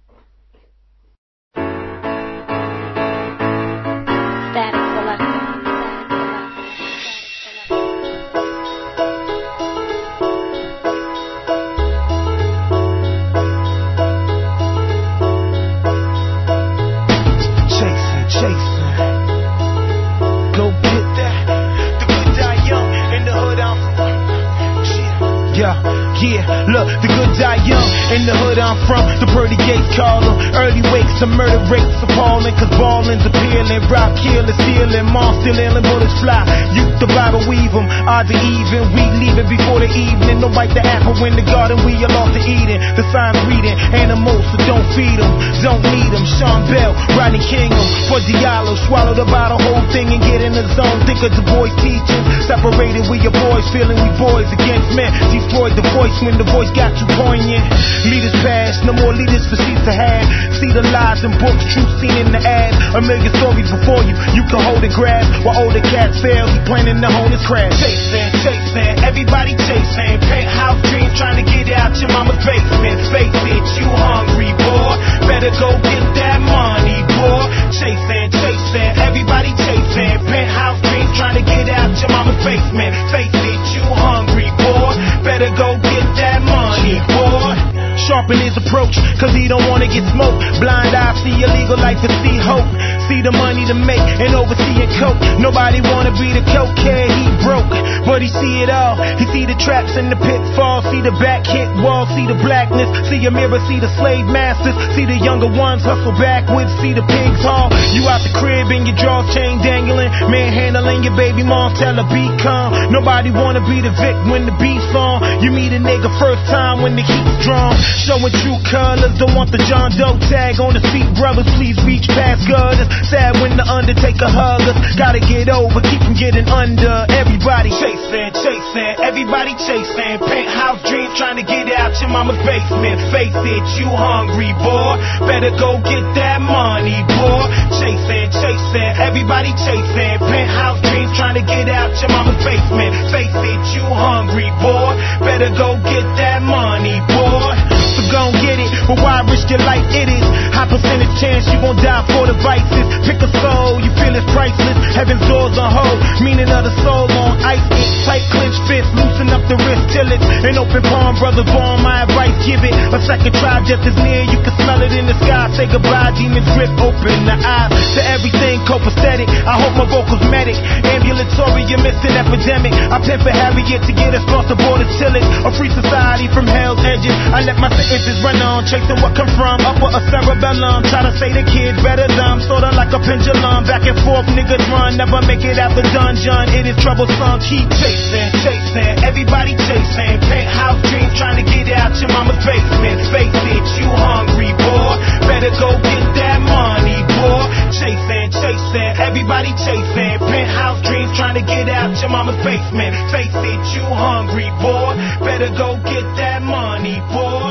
Yeah, look, the good die young. In the hood I'm from, the Purdy Gates call them. Early wakes and murder rates appalling. Cause balling's appealing. Rock killing, stealing, mom stealing, bullets fly. Youth the Bible weave them. Odds are even, we leaving before the evening. Don't bite the apple in the garden, we are lost to eating. The signs reading, animals, so don't feed them. Don't need them. Sean Bell, Rodney King them. For Diallo, swallow the bottle, whole thing and get in the zone. Think of the boys teaching. Separated, we your boys, feeling we boys against men. Destroyed the voice when the voice got too poignant. Leaders past, no more leaders for seats to have. See the lies in books, truth seen in the ads. A million stories before you, you can hold and grab. While older cats fail, he planning to hold his crash. Chasing, chasing, everybody chasing. Penthouse dreams trying to get out your mama's basement. Face it, you hungry, boy. Better go get that money, boy. Chasing, chasing, everybody chasing. Penthouse dreams trying to get out your mama's basement. Face it, you hungry, boy. Better go get that money, boy. Sharpen his approach, cause he don't wanna get smoked. Blind eye, see illegal life and see hope. See the money to make and overseeing coke. Nobody wanna be the cokehead, he broke. But he see it all, he see the traps and the pitfalls. See the back hit wall, see the blackness. See a mirror, see the slave masters. See the younger ones hustle backwards, see the pigs haul. You out the crib and your jaws chain dangling. Manhandling your baby mom, tell her be calm. Nobody wanna be the vic when the beat's on. You meet a nigga first time when the heat's drawn. Showing true colors, don't want the John Doe tag on the seat. Brothers, please reach past gutters. Sad when the Undertaker hug us. Gotta get over, keep from getting under. Everybody chasing, chasing, everybody chasing. Penthouse dreams trying to get out your mama's basement. Face it, you hungry, boy. Better go get that money, boy. Chasing, chasing, everybody chasing. Penthouse dreams trying to get out your mama's basement. Face it, you hungry, boy. Better go get that money, boy. So gon' get it, but why risk your life? It is high percentage chance you gon' die for the vices. Pick a soul, you feel it's priceless. Heaven's doors on hold, meaning of the soul on ice. It tight clenched fist, loosen up the wrist till it's an open palm. Brother born, my advice, give it a second try. Just as near, you can smell it in the sky. Say goodbye, demons drip, open the eyes to everything copacetic. I hope my vocals medic, ambulatory, you missed an epidemic. I pimp for Harriet to get us across the border till it's a free society from hell's edges. I let my sentences run on, chasing what come from upper a cerebellum. Try to say the kids better dumb, sorta like a pendulum. Back and forth, niggas run, never make it out the dungeon. It is troublesome, keep chasing, chasing, everybody chasing. Penthouse dreams trying to get out your mama's basement. Face it, you hungry, boy. Better go get that money, boy. Chasing, chasing, everybody chasing. Penthouse dreams trying to get out your mama's basement. Face it, you hungry, boy. Better go get that money, boy.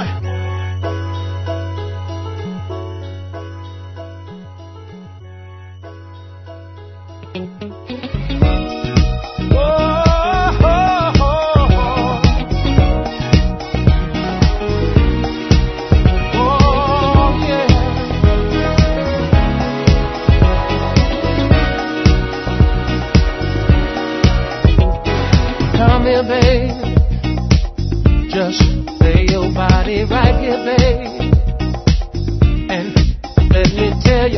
Oh, oh, oh.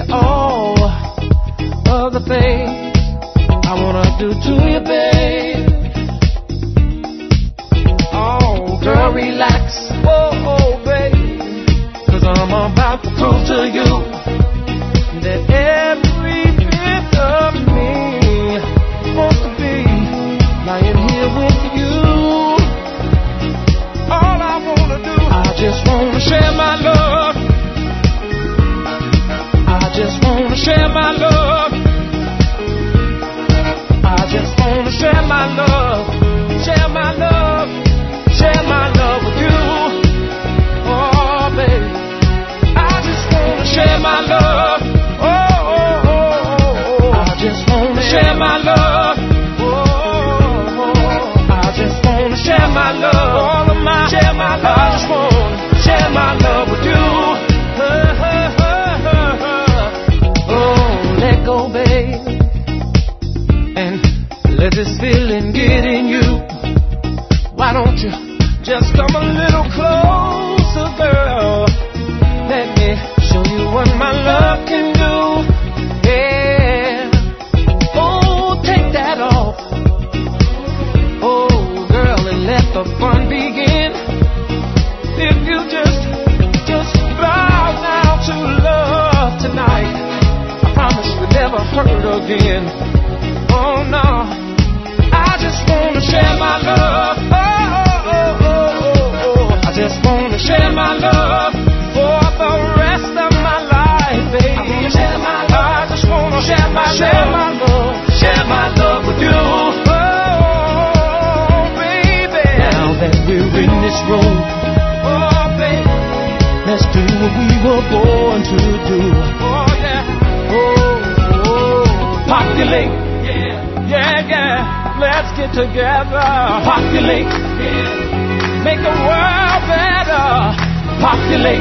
all of the things I wanna do to you, babe. Oh, girl, relax, oh, babe, 'cause I'm about to prove to you that every bit of me wants to be lying here with you. All I wanna do, I just wanna share my love. I just wanna share my love. I just wanna share my love. Share my love. Share my love with you. Oh, baby. I just wanna share my love. Oh. I just wanna share my love. Oh. I just wanna share my love. All of my, share my love. I just wanna share my love with you. Oh, let go, babe, and let this feeling get in you. Why don't you just come a little closer, girl? Let me show you what my love can do. Yeah. Oh, take that off. Oh, girl, and let the fun begin. If you just bow down to love tonight, I promise you'll never hurt again. Oh, no. I just wanna share my love. I just wanna share my love for the rest of my life, baby. I share my love. I just wanna share my love. Share my love with you. Oh, baby. Now that we're in this room, oh, baby, let's do what we were born to do. Oh, yeah. Oh, populate. Yeah. Let's get together. Populate. Yeah. Make the world better. Populate.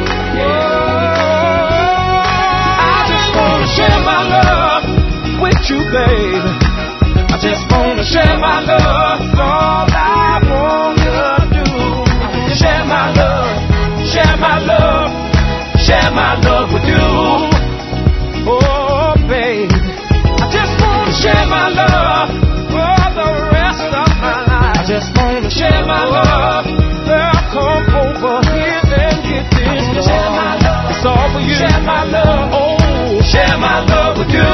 Yeah. I just wanna share my love with you, babe. I just wanna share my love. All I wanna do. Share my love. Share my love. Share my love with you. Oh, babe. I just wanna share my love for the rest of my life. I just wanna share my love. Girl, come over here and get this love. Share my love. It's all for you. Share my love. Oh, share my love with you.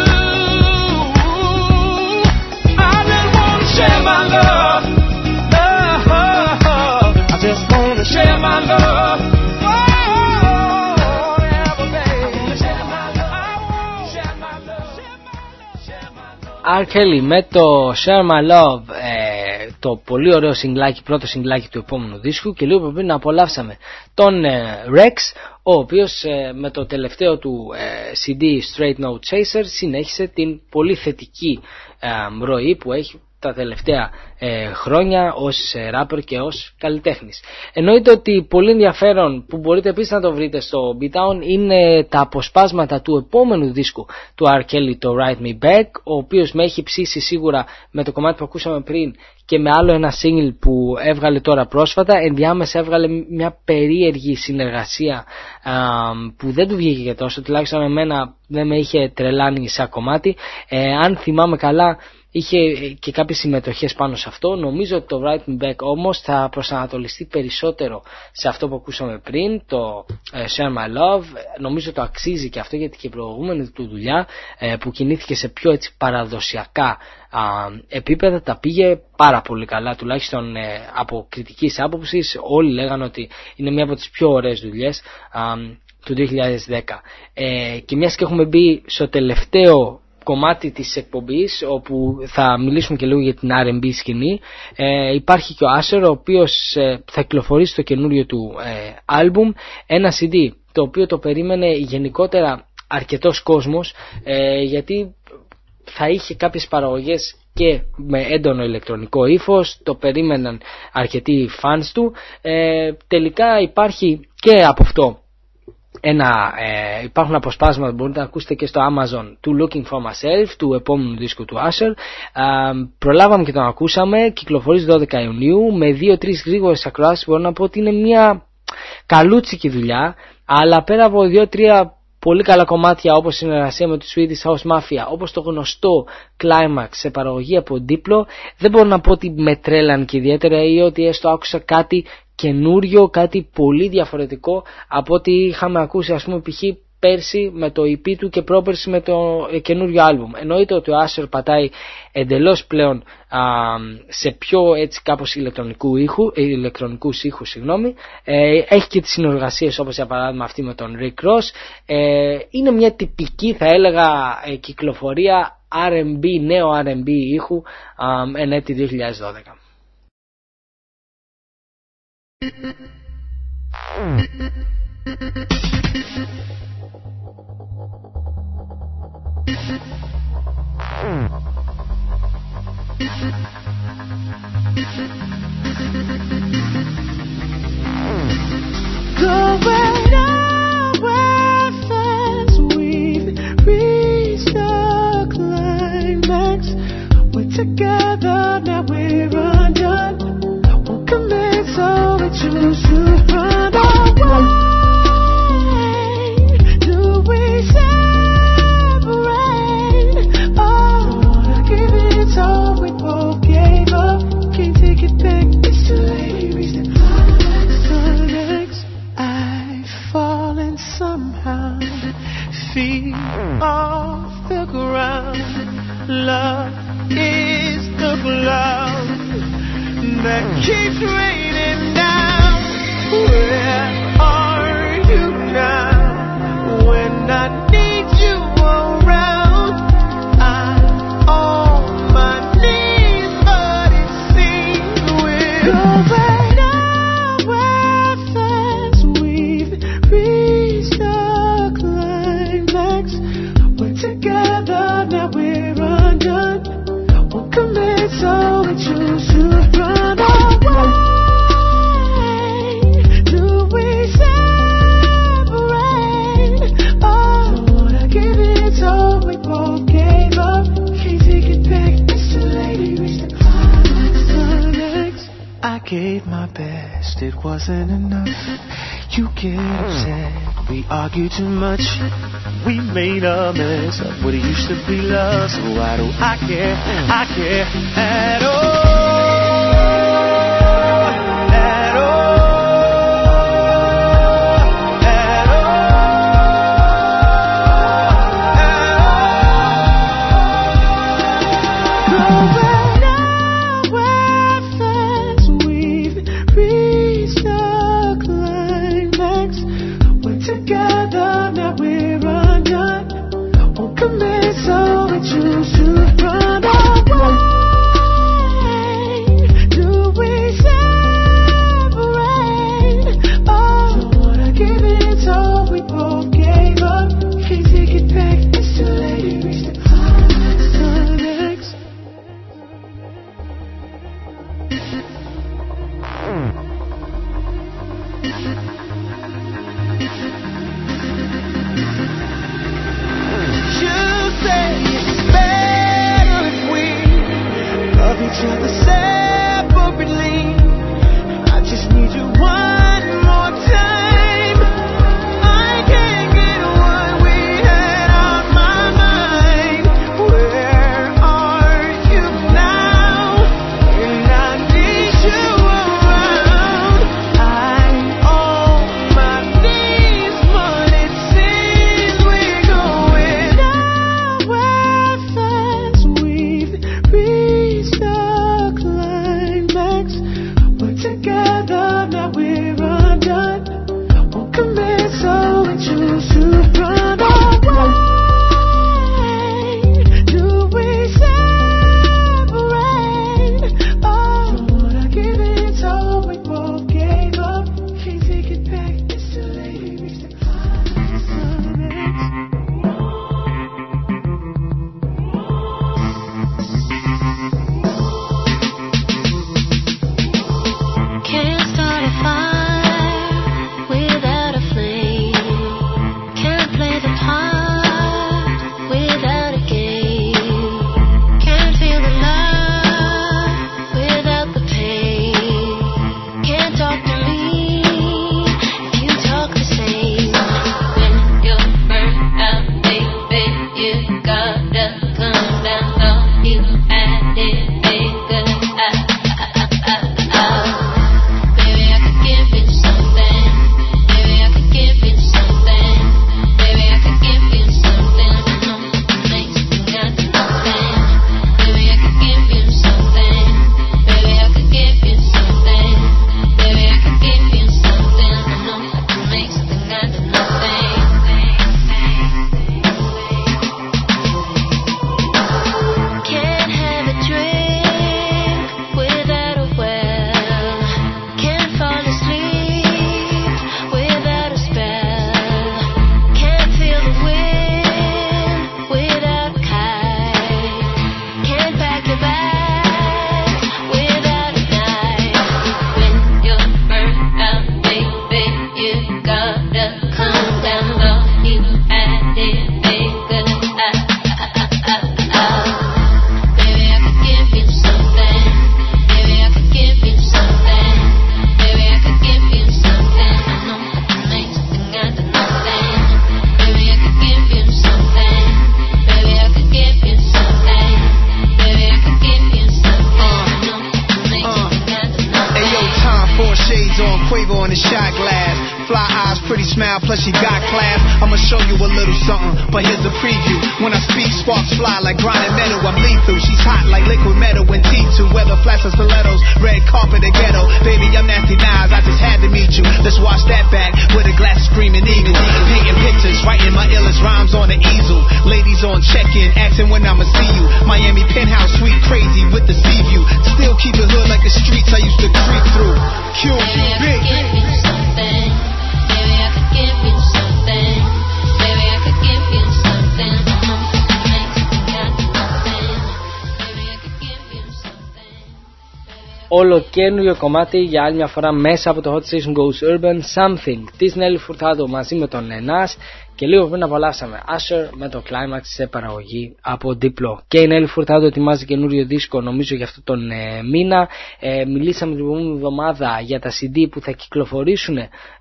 I just wanna share my love. I just wanna share my love. R. Kelly με το Share My Love, το πολύ ωραίο σιγκλάκι, πρώτο σιγκλάκι του επόμενου δίσκου, και λίγο πριν απολαύσαμε τον Rex, ο οποίος με το τελευταίο του CD Straight No Chaser συνέχισε την πολύ θετική ροή που έχει τα τελευταία χρόνια ως rapper και ως καλλιτέχνης. Εννοείται ότι πολύ ενδιαφέρον που μπορείτε επίσης να το βρείτε στο Beatown είναι τα αποσπάσματα του επόμενου δίσκου του R. Kelly, το Write Me Back, ο οποίος με έχει ψήσει σίγουρα με το κομμάτι που ακούσαμε πριν και με άλλο ένα single που έβγαλε τώρα πρόσφατα. Ενδιάμεσα έβγαλε μια περίεργη συνεργασία που δεν του βγήκε και τόσο, τουλάχιστον εμένα δεν με είχε τρελάνει σαν κομμάτι. Αν θυμάμαι καλά, είχε και κάποιες συμμετοχές πάνω σε αυτό. Νομίζω ότι το Write Me Back όμως θα προσανατολιστεί περισσότερο σε αυτό που ακούσαμε πριν, το Share My Love. Νομίζω το αξίζει και αυτό, γιατί και η προηγούμενη του δουλειά που κινήθηκε σε πιο έτσι παραδοσιακά επίπεδα τα πήγε πάρα πολύ καλά, τουλάχιστον από κριτικής άποψης. Όλοι λέγανε ότι είναι μια από τις πιο ωραίες δουλειές του 2010. Και μιας και έχουμε μπει στο τελευταίο κομμάτι της εκπομπής, όπου θα μιλήσουμε και λίγο για την R&B σκηνή, υπάρχει και ο Asher, ο οποίος θα κυκλοφορήσει το καινούριο του άλμπουμ, ένα CD το οποίο το περίμενε γενικότερα αρκετός κόσμος, γιατί θα είχε κάποιες παραγωγές και με έντονο ηλεκτρονικό ύφος, το περίμεναν αρκετοί fans του. Τελικά υπάρχει και από αυτό υπάρχουν αποσπάσματα που μπορείτε να ακούσετε και στο Amazon του Looking For Myself, του επόμενου δίσκου του Asher. Προλάβαμε και τον ακούσαμε, κυκλοφορεί 12 Ιουνίου με 2-3 γρήγορες ακροάσεις. Μπορώ να πω ότι είναι μια καλούτσικη δουλειά, αλλά πέρα από 2-3 πολύ καλά κομμάτια όπως η συνεργασία με το Swedish House Mafia, όπως το γνωστό Climax σε παραγωγή από Diplo. Δεν μπορώ να πω ότι με τρέλαν και ιδιαίτερα ή ότι έστω άκουσα κάτι καινούριο, κάτι πολύ διαφορετικό από ό,τι είχαμε ακούσει, ας πούμε, π.χ. πέρσι με το EP του και πρόπερσι με το καινούριο άλμπουμ. Εννοείται ότι ο Asher πατάει εντελώς πλέον σε πιο έτσι κάπως ηλεκτρονικούς ήχους, συγγνώμη. Έχει και τις συνεργασίες όπως για παράδειγμα αυτή με τον Rick Ross. Είναι μια τυπική, θα έλεγα, κυκλοφορία R&B, νέο R&B ήχου εν έτη 2012. Going nowhere fast, we've reached the climax. We're together, now we're undone. Won't commit, so we choose to run away. Do we separate? Oh, wanna give it all, we both gave up. Can't take it back, it's too late. We reached the climax. I've fallen somehow, feet off the ground. Love is the cloud that keeps raining down. Where are you now? When I need you around, I'm on my knees, but it seems we're going nowhere fast. We've reached the climax. We're together, now we're undone. Won't commit, so we choose to run away. Do we separate? Oh, wanna give it all, we both gave up. Can't take it back, it's too late. We reached the climax. I gave my best, it wasn't enough. You get upset, we argue too much. We made a mess of what it used to be love. So why do I care at all? At all, at all. Going nowhere fast, we've reached the climax. We're together, now we're undone. Won't commit, so we choose to run away. Do we separate? Oh, wanna give it all, we both gave up. Can't take it back, it's too late. We reached the climax. You say it's better if we love each other separately. I just need you one more time. I can't get what we had on my mind. Where are you now? When I need you around, I'm on my knees, but it seems we're going nowhere fast. We've reached the you something, but here's a preview. When I speak, sparks fly like grinding metal. I'm lethal. She's hot like liquid metal and T2. Weather flats or stilettos, red carpet and ghetto. Baby, I'm nasty Nas. I just had to meet you. Let's watch that back with a glass of screaming eagle. Painting pictures, writing my illest rhymes on the easel. Ladies on check-in, asking when I'ma see you. Miami penthouse suite, crazy with the sea view. Still keep it hood like the streets I used to creep through. Q, big. Ολοκαίνουργιο κομμάτι για άλλη μια φορά μέσα από το Hot Station Goes Urban, Something της Nelly Furtado μαζί με τον Nas, και λίγο πριν απολαύσαμε Usher με το Climax σε παραγωγή από Diplo. Και η Nelly Furtado ετοιμάζει καινούριο δίσκο νομίζω για αυτό τον μήνα. Μιλήσαμε την επόμενη εβδομάδα για τα CD που θα κυκλοφορήσουν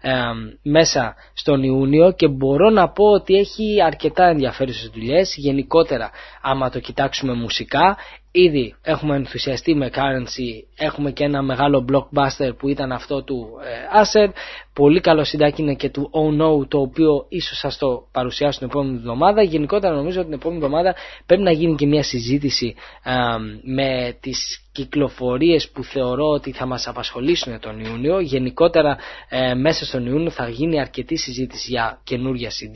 μέσα στον Ιούνιο και μπορώ να πω ότι έχει αρκετά ενδιαφέρουσες δουλειές. Γενικότερα άμα το κοιτάξουμε μουσικά, ήδη έχουμε ενθουσιαστεί με Currency, έχουμε και ένα μεγάλο blockbuster που ήταν αυτό του Usher. Πολύ καλό συντάκι είναι και του Oh No, το οποίο ίσως σας το παρουσιάσω την επόμενη εβδομάδα. Γενικότερα νομίζω ότι την επόμενη εβδομάδα πρέπει να γίνει και μια συζήτηση με τις κυκλοφορίες που θεωρώ ότι θα μας απασχολήσουν τον Ιούνιο. Γενικότερα μέσα στον Ιούνιο θα γίνει αρκετή συζήτηση για καινούργια CD,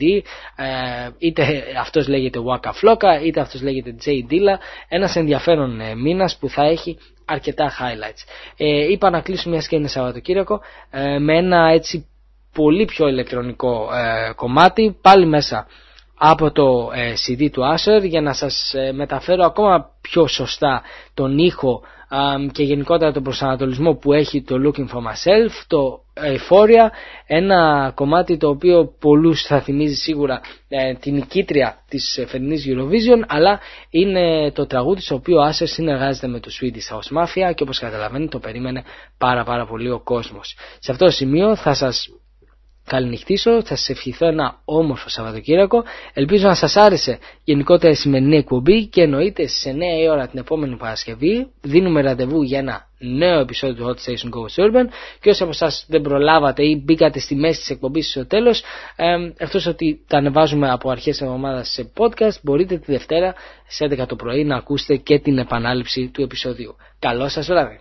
είτε αυτός λέγεται Waka Flocka, είτε αυτός λέγεται J Dilla. Ένας ενδιαφέρον μήνας που θα έχει αρκετά highlights. Είπα να κλείσουμε μια σκηνή Σαββατοκύριακο με ένα έτσι πολύ πιο ηλεκτρονικό κομμάτι, πάλι μέσα από το CD του Usher, για να σας μεταφέρω ακόμα πιο σωστά τον ήχο και γενικότερα τον προσανατολισμό που έχει το Looking For Myself, το Euphoria, ένα κομμάτι το οποίο πολλούς θα θυμίζει σίγουρα την νικήτρια της φετινής Eurovision, αλλά είναι το τραγούδι στο οποίο ο Usher συνεργάζεται με το Swedish House Mafia και όπως καταλαβαίνετε το περίμενε πάρα πολύ ο κόσμος. Σε αυτό το σημείο θα σας καληνυχτήσω, θα σας ευχηθώ ένα όμορφο Σαββατοκύριακο. Ελπίζω να σας άρεσε γενικότερα η σημερινή εκπομπή και εννοείται στις 9 η ώρα την επόμενη Παρασκευή δίνουμε ραντεβού για ένα νέο επεισόδιο του Hot Station Goes Urban. Και όσοι από εσάς δεν προλάβατε ή μπήκατε στη μέση της εκπομπής στο τέλος, εκτός ότι τα ανεβάζουμε από αρχές της εβδομάδας σε podcast, μπορείτε τη Δευτέρα στις 11 το πρωί να ακούσετε και την επανάληψη του επεισοδίου. Καλό σας βράδυ.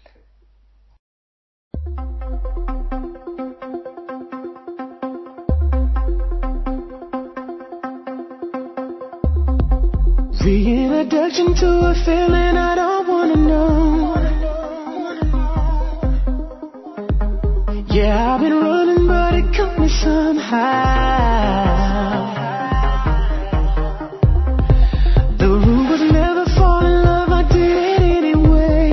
Reintroduction to a feeling I don't wanna know. Yeah, I've been running, but it caught me somehow. The rule was never fall in love, I did it anyway.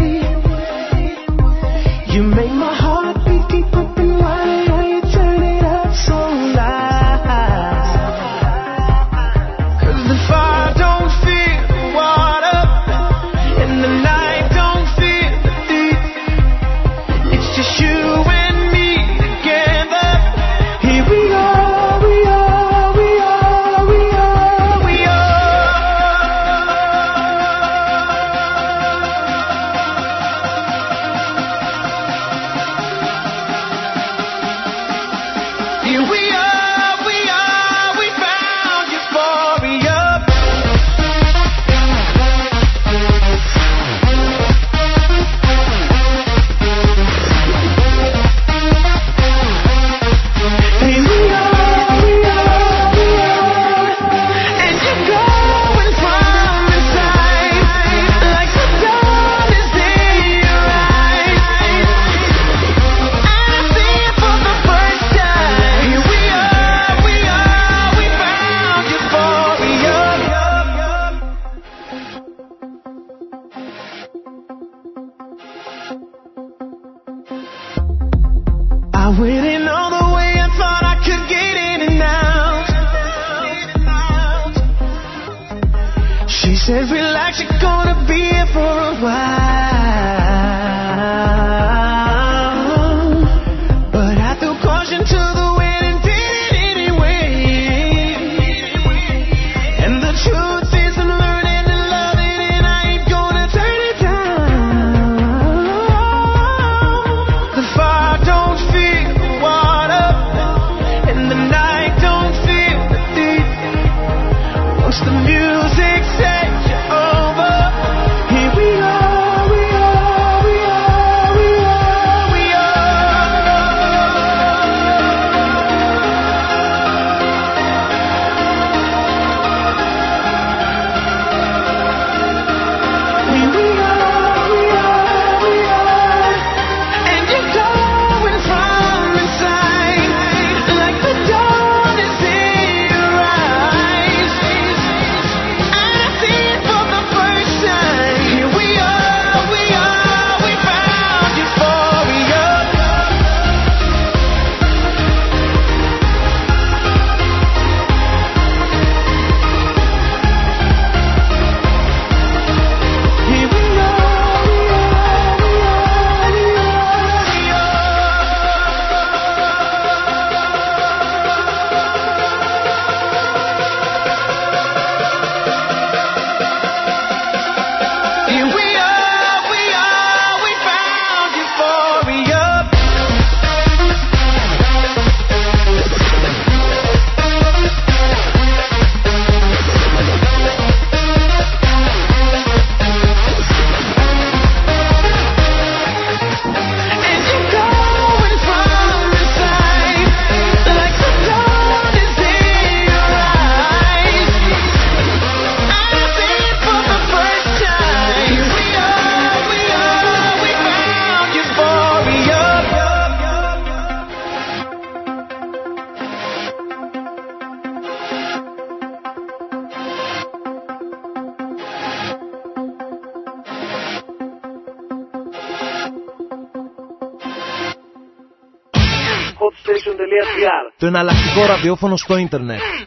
You make my heart beat deep up and wide, how you turn it up so loud. 'Cause the fire don't feel water, and the night don't feel the deep. It's just you and me together. Here we are, we are, we are, we are, we are. Here we are, we found euphoria. Here we are, and you're going from inside, like the dawn is in your eyes, and I see it for the first time. Here we are, we found euphoria. I went in all the way, I thought I could get in and out. She said, relax, you're gonna be here for a while. But I threw caution to the wind and did it anyway. And the truth is I'm learning to love it, and I ain't gonna turn it down. The fire don't feel the water, and the night don't feel the deep. soundstation.gr. Το εναλλακτικό ραδιόφωνο στο ίντερνετ.